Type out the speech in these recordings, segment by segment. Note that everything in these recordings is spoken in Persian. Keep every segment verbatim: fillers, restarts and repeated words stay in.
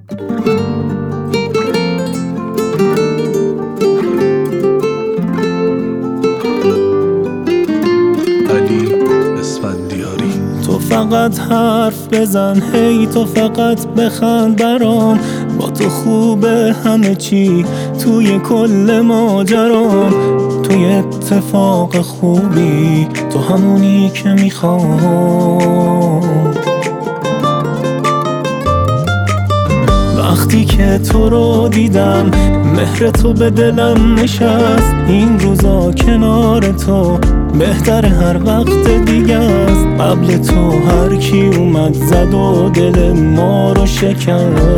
علی اسفندیاری. تو فقط حرف بزن، هی تو فقط بخند برام، با تو خوبه همه چی توی کل ماجرام. توی اتفاق خوبی، تو همونی که میخوام. وقتی که تو رو دیدم، مهر تو به دلم نشست. این روزا کنار تو بهتر هر وقت دیگه است. قبل تو هر کی اومد زد و دل ما رو شکست.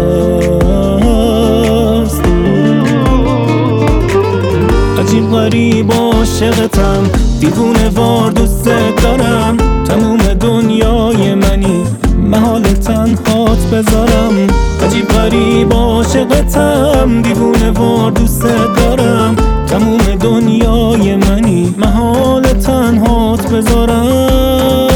عجیب غریب عاشقتم، دیوونه وار دوست دارم. تموم دنیای منی، محال تنهات بذارم. عجیب غریب عاشقتم، دیوونه وار دوست دارم. تموم دنیای منی، محال تنهات بذارم.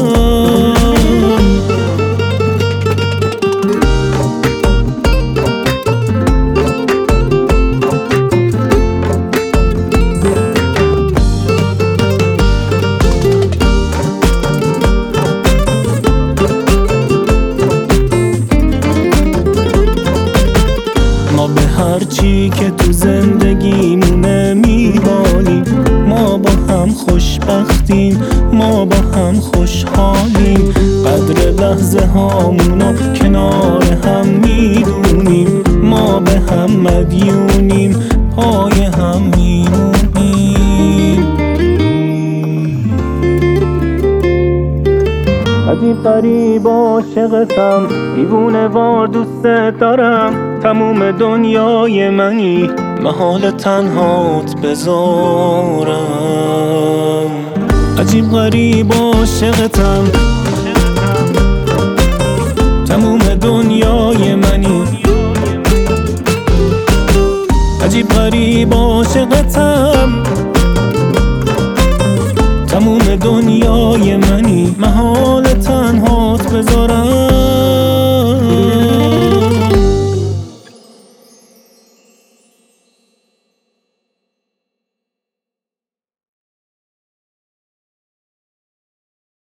ما به هر چی که تو زندگیمونه میبالیم. ما با هم خوشبختیم، ما با هم خوشحالیم. قدر لحظه هامونو کنار هم میدونیم. ما به هم مدیونیم، پای هم میمونیم. عجیب غریب عاشقتم، دیوونه وار دوست دارم. تموم دنیای منی، محال تنهات بذارم. عجیب غریب عاشقتم، تموم دنیای منی. عجیب غریب عاشقتم، تموم دنیای منی. محال تنهات بذارم.